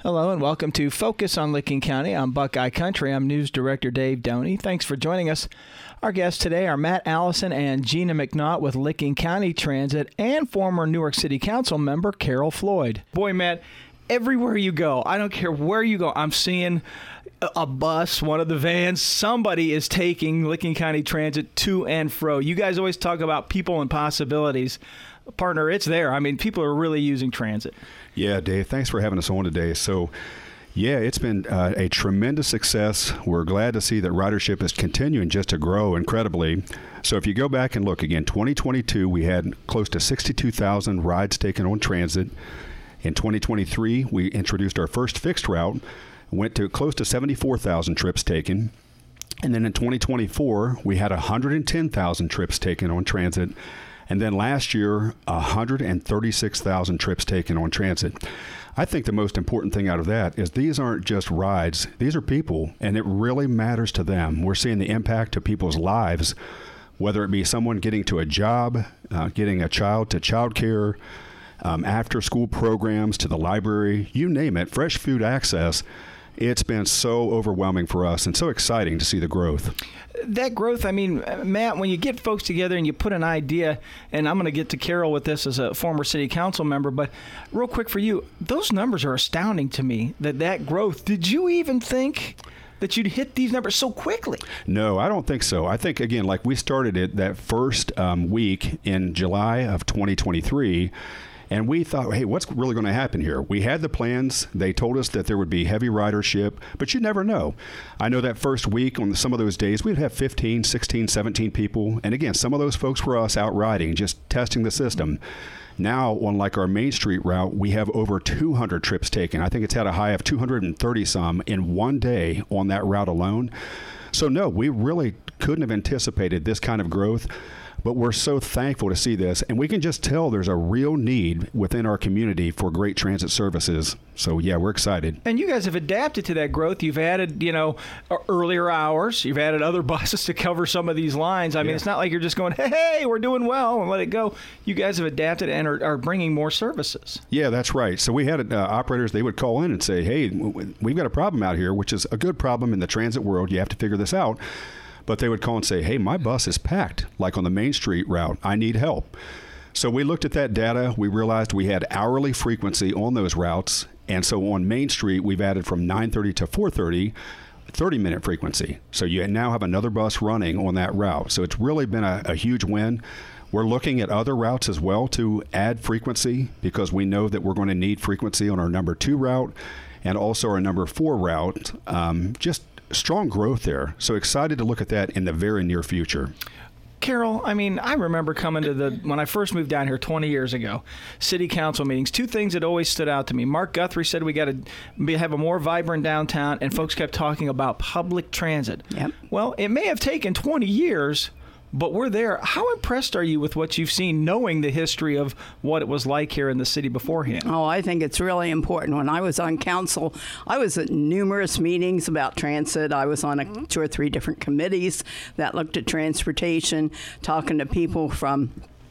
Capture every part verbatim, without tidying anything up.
Hello and welcome to Focus on Licking County on Buckeye Country. I'm News Director Dave Doney. Thanks for joining us. Our guests today are Matt Allison and Gina McNaught with Licking County Transit and former Newark City Council member Carol Floyd. Boy, Matt, everywhere you go, I don't care where you go, I'm seeing a bus, one of the vans, somebody is taking Licking County Transit to and fro. You guys always talk about people and possibilities. Partner, it's there. I mean, people are really using transit. Yeah, Dave, thanks for having us on today. So, yeah, it's been uh, a tremendous success. We're glad to see that ridership is continuing just to grow incredibly. So if you go back and look again, twenty twenty-two, we had close to sixty-two thousand rides taken on transit. In twenty twenty-three, we introduced our first fixed route, went to close to seventy-four thousand trips taken. And then in twenty twenty-four, we had one hundred ten thousand trips taken on transit. And then last year, one hundred thirty-six thousand trips taken on transit. I think the most important thing out of that is these aren't just rides. These are people, and it really matters to them. We're seeing the impact to people's lives, whether it be someone getting to a job, uh, getting a child to childcare, um, after-school programs to the library, you name it, fresh food access. It's been so overwhelming for us and so exciting to see the growth. That growth, I mean, Matt, when you get folks together and you put an idea, and I'm going to get to Carol with this as a former city council member, but real quick for you, those numbers are astounding to me, that that growth. Did you even think that you'd hit these numbers so quickly? No, I don't think so. I think, again, like we started it that first um, week in July of twenty twenty-three, and we thought, hey, what's really going to happen here? We had the plans. They told us that there would be heavy ridership, but you never know. I know that first week on some of those days, we'd have fifteen, sixteen, seventeen people. And again, some of those folks were us out riding, just testing the system. Now, on like our Main Street route, we have over two hundred trips taken. I think it's had a high of two hundred thirty some in one day on that route alone. So no, we really couldn't have anticipated this kind of growth. But we're so thankful to see this, and we can just tell there's a real need within our community for great transit services. So, yeah, we're excited. And you guys have adapted to that growth. You've added, you know, earlier hours. You've added other buses to cover some of these lines. I mean, yeah. It's not like you're just going, hey, hey, we're doing well, and let it go. You guys have adapted and are, are bringing more services. Yeah, that's right. So we had uh, operators, they would call in and say, hey, we've got a problem out here, which is a good problem in the transit world. You have to figure this out. But they would call and say, hey, my bus is packed, like on the Main Street route. I need help. So we looked at that data. We realized we had hourly frequency on those routes. And so on Main Street, we've added from nine thirty to four thirty, thirty-minute frequency. So you now have another bus running on that route. So it's really been a, a huge win. We're looking at other routes as well to add frequency because we know that we're going to need frequency on our number two route and also our number four route. Um, just strong growth there. So excited to look at that in the very near future. Carol, I mean, I remember coming to the, when I first moved down here twenty years ago, city council meetings, two things that always stood out to me. Mark Guthrie said we got to have a more vibrant downtown, and folks kept talking about public transit. Yep. Well, it may have taken twenty years, but we're there. How impressed are you with what you've seen, knowing the history of what it was like here in the city beforehand? Oh, I think it's really important. When I was on council, I was at numerous meetings about transit. I was on a, two or three different committees that looked at transportation, talking to people from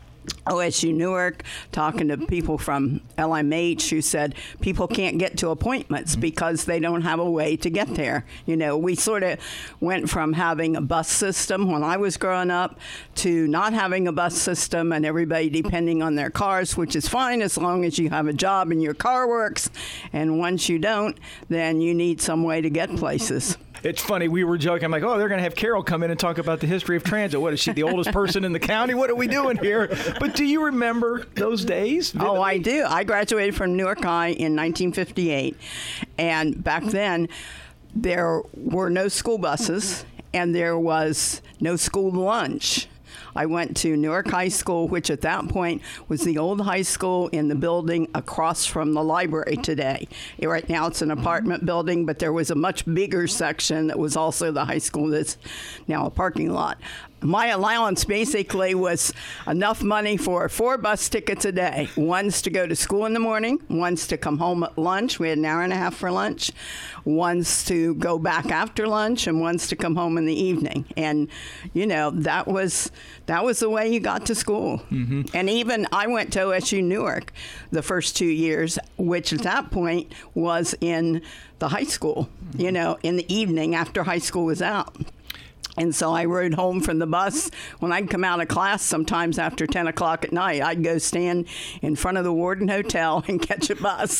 O S U Newark, talking to people from L M H who said people can't get to appointments because they don't have a way to get there. You know, we sort of went from having a bus system when I was growing up to not having a bus system and everybody depending on their cars, which is fine as long as you have a job and your car works. And once you don't, then you need some way to get places. It's funny, we were joking. I'm like, oh, they're going to have Carol come in and talk about the history of transit. What is she, the oldest person in the county? What are we doing here? But do you remember those days? Oh, I do. I graduated from Newark High in nineteen fifty-eight. And back then, there were no school buses and there was no school lunch. I went to Newark High School, which at that point was the old high school in the building across from the library today. Right now it's an apartment building, but there was a much bigger section that was also the high school that's now a parking lot. my allowance basically was enough money for four bus tickets a day. One's to go to school in the morning, one's to come home at lunch. We had an hour and a half for lunch. One's to go back after lunch, and one's to come home in the evening. And, you know, that was that was the way you got to school. Mm-hmm. And even I went to O S U Newark the first two years, which at that point was in the high school, mm-hmm. you know, in the evening after high school was out. And so I rode home from the bus. When I'd come out of class, sometimes after ten o'clock at night, I'd go stand in front of the Warden Hotel and catch a bus.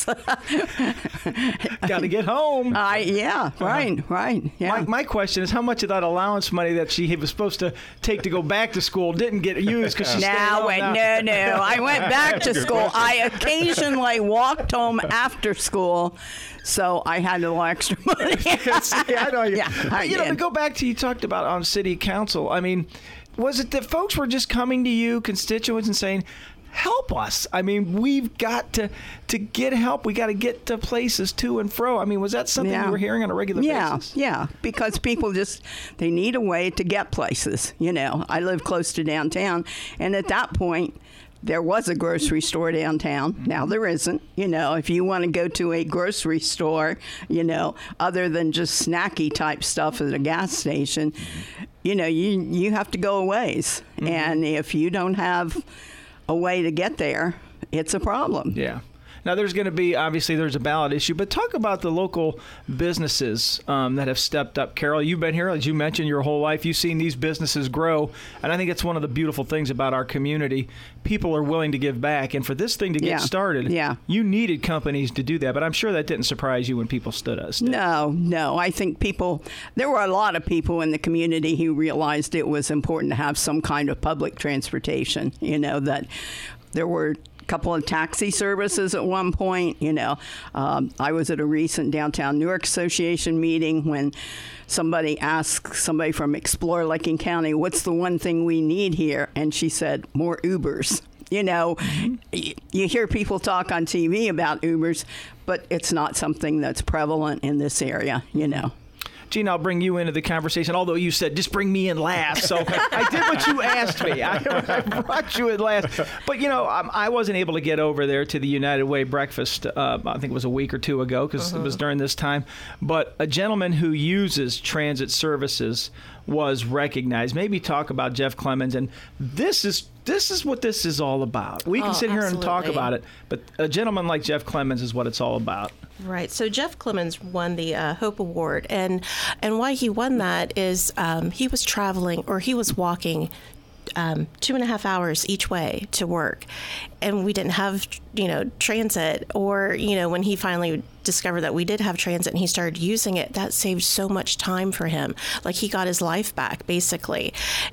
Got to get home. I yeah, right, uh-huh. right. Yeah. My, my question is, how much of that allowance money that she was supposed to take to go back to school didn't get used because she stayed home? Wait, no, no. I went back to school. I occasionally walked home after school. So I had a little extra money. yeah, I know. You, yeah, I you know, to go back to you talked about on city council, I mean, was it that folks were just coming to you, constituents, and saying, help us? I mean, we've got to to get help. We got to get to places to and fro. I mean, was that something yeah. you were hearing on a regular yeah, basis? Yeah, yeah, because people just, they need a way to get places. You know, I live close to downtown, and at that point, there was a grocery store downtown. Now there isn't. You know, if you want to go to a grocery store, you know, other than just snacky type stuff at a gas station, you know, you you have to go a ways. Mm-hmm. And if you don't have a way to get there, it's a problem. Yeah. Now, there's going to be, obviously, there's a ballot issue, but talk about the local businesses um, that have stepped up. Carol, you've been here, as you mentioned, your whole life. You've seen these businesses grow, and I think it's one of the beautiful things about our community. People are willing to give back, and for this thing to get yeah. started, yeah. you needed companies to do that, but I'm sure that didn't surprise you when people stood us. No, no. I think people, there were a lot of people in the community who realized it was important to have some kind of public transportation, you know, that there were couple of taxi services at one point. You know, um, I was at a recent Downtown Newark Association meeting when somebody asked somebody from Explore Licking County, what's the one thing we need here? And she said, more Ubers. You know, mm-hmm. y- you hear people talk on T V about Ubers, but it's not something that's prevalent in this area, you know. Gene, I'll bring you into the conversation, although you said just bring me in last. So I did what you asked me. I, I brought you in last. But, you know, I, I wasn't able to get over there to the United Way breakfast, uh, I think it was a week or two ago, because uh-huh. it was during this time. But a gentleman who uses transit services was recognized. Maybe talk about Jeff Clemens. And this is this is what this is all about. We can oh, sit here absolutely. and talk about it, but a gentleman like Jeff Clemens is what it's all about. Right. So Jeff Clemens won the uh, Hope Award, and and why he won that is um, he was traveling, or he was walking um, two and a half hours each way to work, and we didn't have, you know, transit, or, you know, when he finally discovered that we did have transit and he started using it, that saved so much time for him. Like, he got his life back, basically.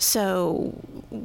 So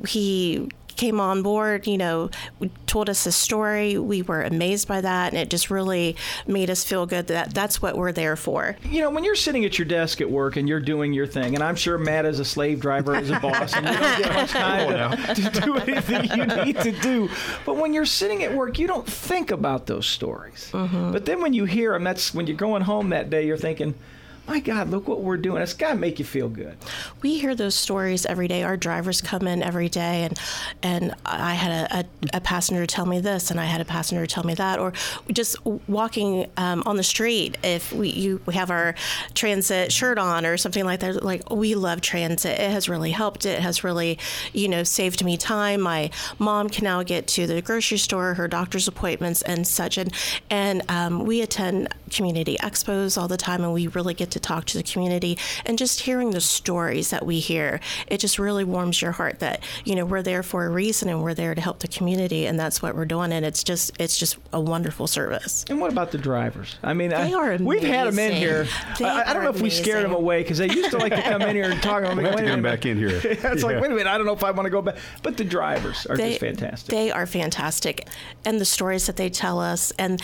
he came on board, you know, told us his story. We were amazed by that, and it just really made us feel good that that's what we're there for. You know, when you're sitting at your desk at work and you're doing your thing, and I'm sure Matt is a slave driver as a boss, and you don't get much time to, to do anything you need to do. But when you're sitting at work, you don't think about those stories. Mm-hmm. But then when you hear them, that's when you're going home that day, you're thinking, my God, look what we're doing. It's got to make you feel good. We hear those stories every day. Our drivers come in every day, and and I had a, a, a passenger tell me this, and I had a passenger tell me that. Or just walking um, on the street, if we you we have our transit shirt on or something like that, like, we love transit. It has really helped. It has really, you know, saved me time. My mom can now get to the grocery store, her doctor's appointments, and such. And, and um, we attend community expos all the time, and we really get to talk to the community, and just hearing the stories that we hear, it just really warms your heart that, you know, we're there for a reason, and we're there to help the community, and that's what we're doing. And it's just it's just a wonderful service. And what about the drivers? I mean, they I, are amazing. We've had them in here. I, I don't know if we scared them away, because they used to like to come in here and talk. I'm we like, have to get them back in here. It's yeah. like, wait a minute, I don't know if I want to go back. But the drivers are they, just fantastic. They are fantastic, and the stories that they tell us, and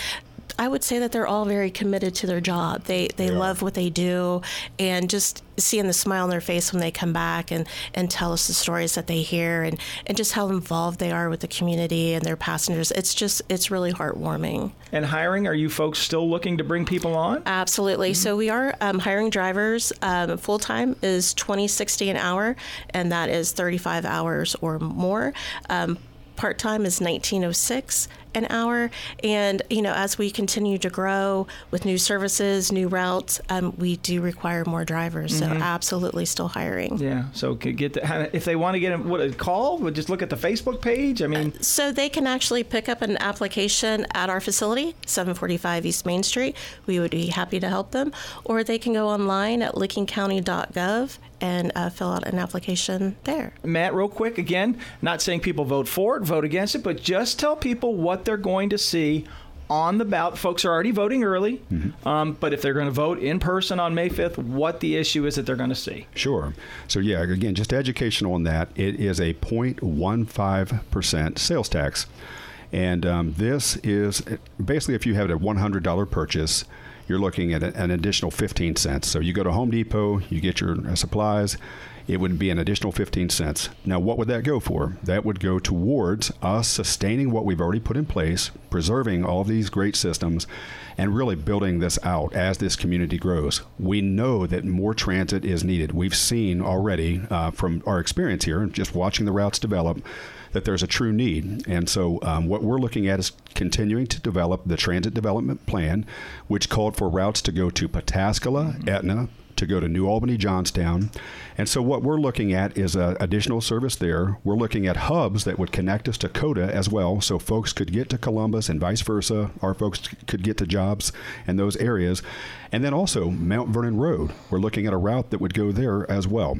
I would say that they're all very committed to their job. They they Yeah. love what they do, and just seeing the smile on their face when they come back and, and tell us the stories that they hear, and, and just how involved they are with the community and their passengers. It's just, it's really heartwarming. And hiring, are you folks still looking to bring people on? Absolutely. Mm-hmm. So we are um, hiring drivers. Um, full-time is twenty sixty an hour, and that is thirty-five hours or more. Um, part-time is nineteen oh six an hour. And, you know, as we continue to grow with new services, new routes, um, we do require more drivers. So absolutely still hiring. Yeah. So could get the, if they want to get a, what, a call, would just look at the Facebook page. I mean, So they can actually pick up an application at our facility, seven forty-five East Main Street. We would be happy to help them. Or they can go online at licking county dot gov and uh, fill out an application there. Matt, real quick, again, not saying people vote for it, vote against it, but just tell people what they're going to see on the ballot. Folks are already voting early, mm-hmm. um, but if they're going to vote in person on May fifth, what the issue is that they're going to see. Sure. So, yeah, again, just educational on that. It is a zero point one five percent sales tax. And um, this is basically if you have a one hundred dollars purchase, you're looking at an additional fifteen cents. So you go to Home Depot, you get your supplies, it would be an additional fifteen cents. Now, what would that go for? That would go towards us sustaining what we've already put in place, preserving all these great systems, and really building this out as this community grows. We know that more transit is needed. We've seen already uh, from our experience here, just watching the routes develop, that there's a true need. And so um, what we're looking at is continuing to develop the transit development plan, which called for routes to go to Pataskala, Etna, to go to New Albany, Johnstown. And so what we're looking at is a additional service there. We're looking at hubs that would connect us to COTA as well, so folks could get to Columbus and vice versa. Our folks could get to jobs in those areas. And then also Mount Vernon Road. We're looking at a route that would go there as well.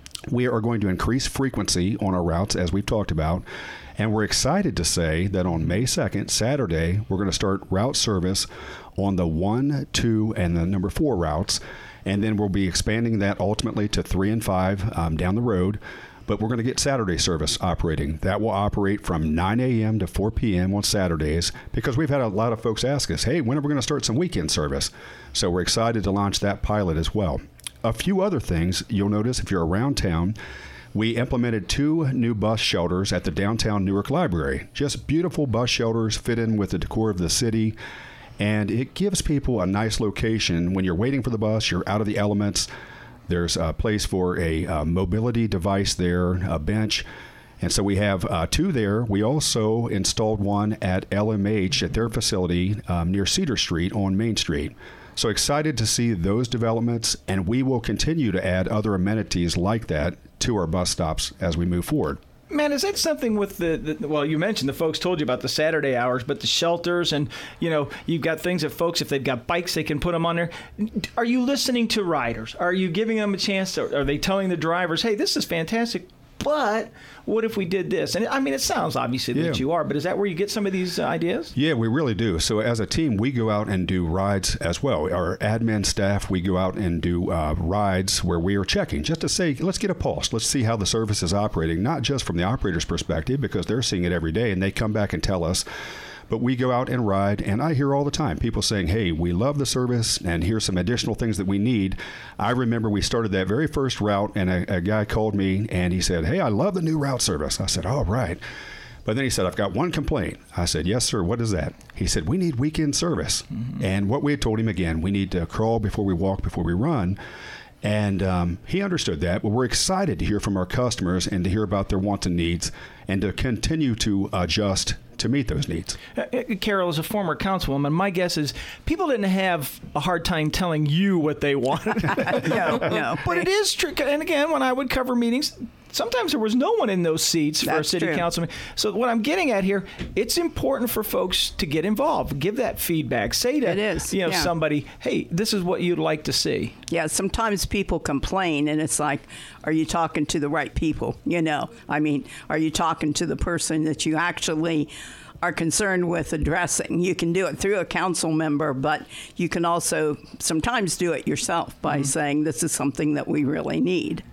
We are going to increase frequency on our routes, as we've talked about, and we're excited to say that on May second, Saturday, we're going to start route service on the one, two, and the number four routes, and then we'll be expanding that ultimately to three and five um, down the road. But we're going to get Saturday service operating. That will operate from nine a.m. to four p.m. on Saturdays, because we've had a lot of folks ask us, hey, when are we going to start some weekend service? So we're excited to launch that pilot as well. A few other things you'll notice if you're around town, we implemented two new bus shelters at the downtown Newark Library. Just beautiful bus shelters fit in with the decor of the city, and it gives people a nice location. When you're waiting for the bus, you're out of the elements. There's a place for a uh, mobility device there, a bench. And so we have uh, two there. We also installed one at L M H at their facility um, near Cedar Street on Main Street. So excited to see those developments, and we will continue to add other amenities like that to our bus stops as we move forward. Man, is that something with the, the, well, you mentioned the folks told you about the Saturday hours, but the shelters and, you know, you've got things that folks, if they've got bikes, they can put them on there. Are you listening to riders? Are you giving them a chance to, are they telling the drivers, hey, this is fantastic, but what if we did this? And I mean, it sounds obviously yeah. that you are, but is that where you get some of these uh, ideas? Yeah, we really do. So as a team, we go out and do rides as well. Our admin staff, we go out and do uh, rides where we are checking just to say, let's get a pulse. Let's see how the service is operating, not just from the operator's perspective, because they're seeing it every day and they come back and tell us. But we go out and ride, and I hear all the time people saying, hey, we love the service, and here's some additional things that we need. I remember we started that very first route, and a, a guy called me, and he said, hey, I love the new route service. I said, all right. But then he said, I've got one complaint. I said, yes, sir, what is that? He said, we need weekend service. Mm-hmm. And what we had told him, again, we need to crawl before we walk, before we run. And um, he understood that, but we're excited to hear from our customers and to hear about their wants and needs and to continue to adjust to meet those needs. Uh, Carol, as a former councilwoman, my guess is people didn't have a hard time telling you what they wanted. no, no. But it is true. And again, when I would cover meetings, sometimes there was no one in those seats for That's a city true. councilman. So what I'm getting at here, it's important for folks to get involved, give that feedback, say to It is, you know yeah. somebody, hey, this is what you'd like to see. Yeah, sometimes people complain, and it's like, are you talking to the right people? You know, I mean, are you talking to the person that you actually are concerned with addressing? You can do it through a council member, but you can also sometimes do it yourself by mm-hmm. saying this is something that we really need.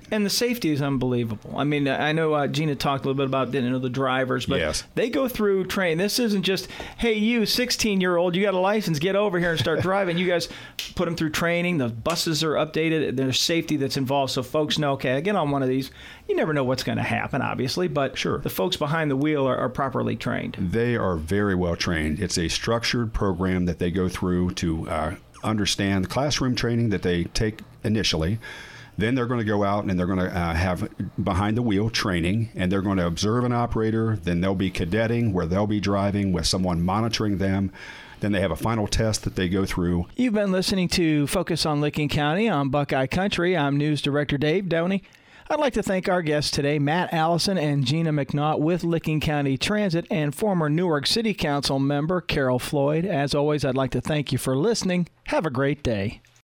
And the safety is unbelievable. I mean, I know uh, Gina talked a little bit about you know, the drivers, but yes. they go through training. This isn't just, hey, you sixteen-year-old, you got a license, get over here and start driving. You guys put them through training. The buses are updated. There's safety that's involved, so folks know, okay, I get on one of these. You never know what's going to happen, obviously, but sure. the folks behind the wheel are, are properly trained. They are very well trained. It's a structured program that they go through to uh, understand the classroom training that they take initially. Then they're going to go out and they're going to uh, have behind the wheel training, and they're going to observe an operator. Then they'll be cadetting, where they'll be driving with someone monitoring them. Then they have a final test that they go through. You've been listening to Focus on Licking County on Buckeye Country. I'm News Director Dave Doney. I'd like to thank our guests today, Matt Allison and Gina McNaught with Licking County Transit, and former Newark City Council member Carol Floyd. As always, I'd like to thank you for listening. Have a great day.